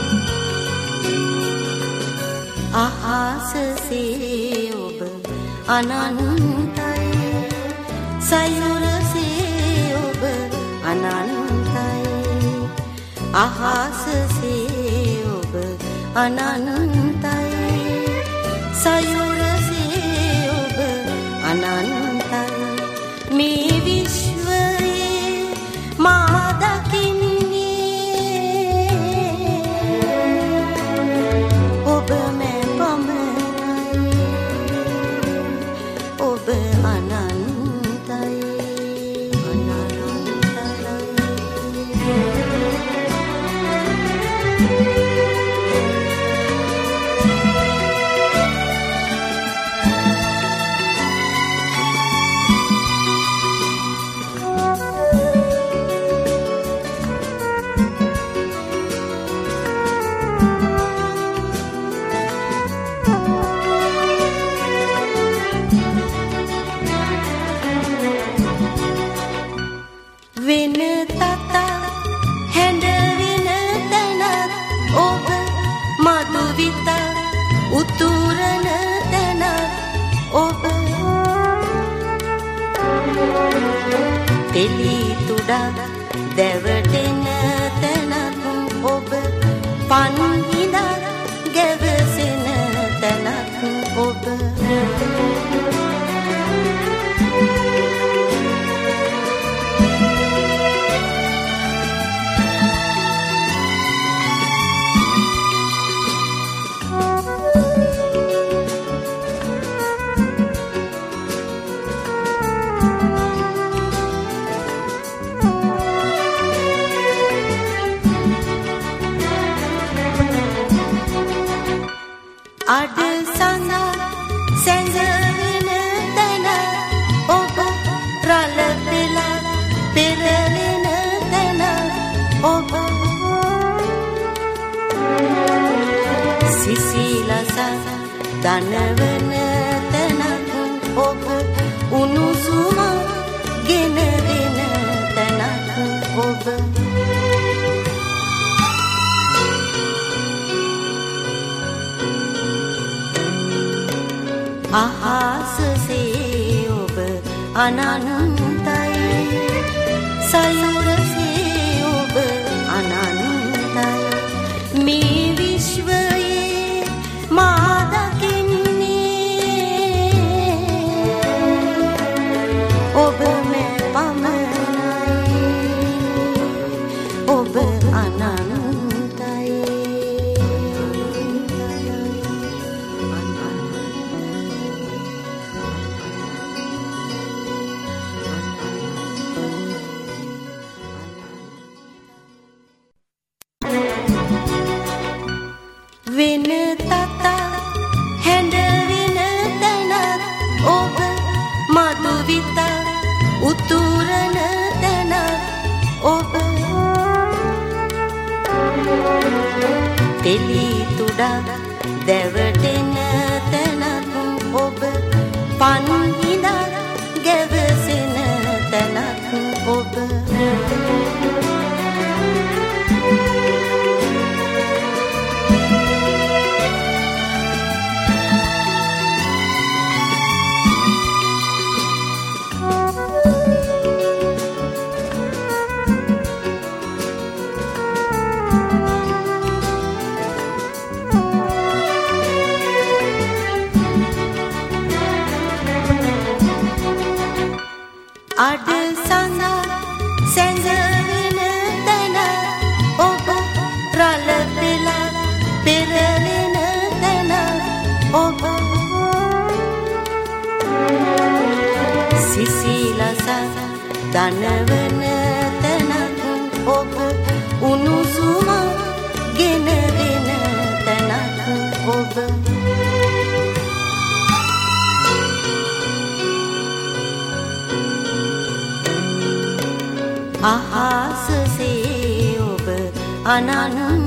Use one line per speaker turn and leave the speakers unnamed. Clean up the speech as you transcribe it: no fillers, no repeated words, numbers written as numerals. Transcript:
අහසසේ ඔබ අනන්තයි සයුරසේ ඔබ අනන්තයි අහසසේ ඔබ අනන්තයි සයුරසේ ඔබ අනන්තයි මේ විශ්වයේ මා දකින්නේ ඔබ මැ පමණයි ඔබ අනන්තයි වෙන තතා හැඬවෙන තැනත් ඔබ මధు විත උතුරන තැනත් ඔබ තෙලි තුඩක් දැවටෙන තැනත් ඔබ පන්හිඳක් ගැවසෙන තැනත් ඔබ අඩ සඳ සැඟවෙන තැන ඔබ රළ පෙළ පෙරලෙන තැන ඔබ සිසිලස දනවන තැනත් ඔබ උණුසුම ගෙන දෙන තැනත් ඔබ අහසසේ ඔබ අනන්තයි සයුරසේ ඔබ අනන්තයි මේ විශ්වයේ මා දකින්නේ ඔබ මැ පමණයි ඔබ අනන්තයි වෙන තතා හැඬවෙන තැනත් ඔබ මధు විත උතුරන තැනත් ඔබ තෙලි තුඩක් දැවටෙන තැනත් ඔබ පන්හිඳක් ගැවසෙන තැනත් ඔබ අඩ සඳ සැඟවෙන තැන ඔබ රළ පෙළ පෙරලෙන තැන ඔබ සිසිලස දනවන තැනත් ඔබ උණුසුම ගෙන දෙන තැනත් ඔබ අහසසේ ඔබ අනන්තයි